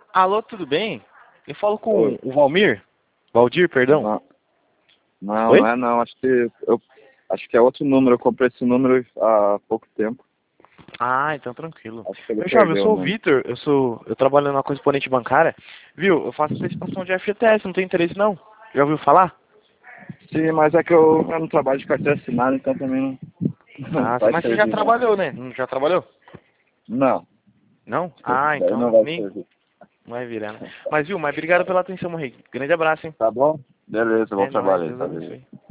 Alô, tudo bem? Eu falo com Oi. o Valmir? Valdir, perdão. Não, não, Oi? não é não. Acho que é outro número. Eu comprei esse número há pouco tempo. Ah, então tranquilo. Acho que ele Meu chapa, eu perdeu o sou o número. Vitor, eu trabalho na correspondente bancária. Viu? Eu faço prestação de FGTS, não tem interesse não? Já ouviu falar? Sim, mas é que eu não trabalho de carteira assinada, então também não Ah, vai mas você já servir não. trabalhou, né? Não já trabalhou? Não, Não? esse Ah, daí então não vai nem servir. vai virar, né? Mas viu, mas obrigado pela atenção, meu rei. Grande abraço, hein? Tá bom? Beleza, bom É nóis, trabalho aí, Deus tá? abençoe.